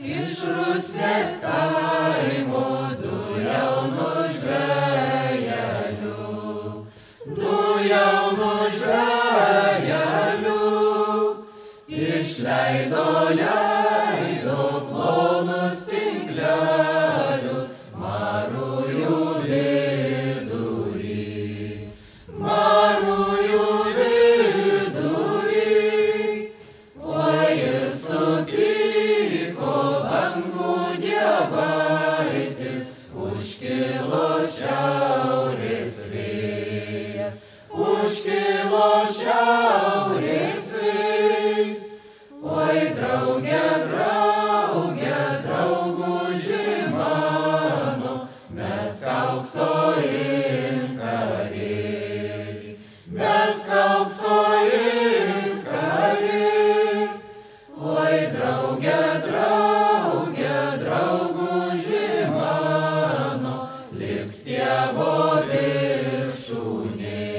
iš Rusnės kaimo du jaunus žvejelių, išleido plonus tinklelius marujų vidury, oi ir supyko bangų dievaitis, užkilo šiaurės vėjas, oi drauge, drauguži mano, mesk aukso inkarėlį, oi drauge, drauguži mano, lik stiebo viršūnė.